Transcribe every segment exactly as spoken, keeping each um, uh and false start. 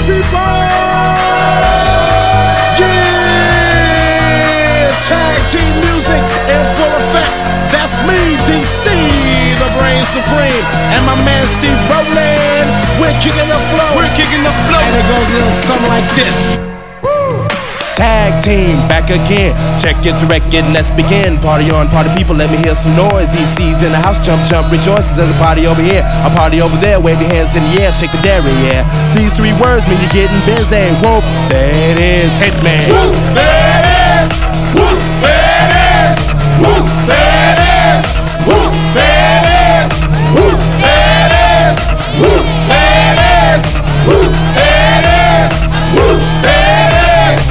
people! Yeah! Tag team music in full effect. That's me, D C, the Brain Supreme, and my man Steve Rowland. We're kicking the flow. We're kicking the flow. And it goes a little something like this. Tag team back again. Check it to record, let's begin. Party on, party people, let me hear some noise. D C's in the house, jump, jump, rejoices. There's a party over here, a party over there. Wave your hands in the air, shake the dairy, yeah. These three words mean you're getting busy. Whoop, there it is, Hitman. Whoop, there it is. Whoop, there it is. Whoop, there it is. Whoop, there it is. Whoop, there it is. Whoop, there it is. Whoop, there it is. Whoop, there it is.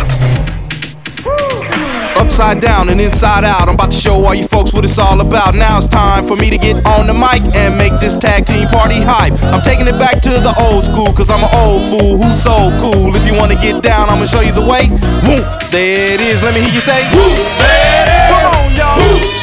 Upside down and inside out, I'm about to show all you folks what it's all about. Now it's time for me to get on the mic and make this tag team party hype. I'm taking it back to the old school, cause I'm an old fool who's so cool. If you wanna get down, I'ma show you the way. Whoop, there it is, let me hear you say, whoop, there it is. Come on, y'all. Whoop.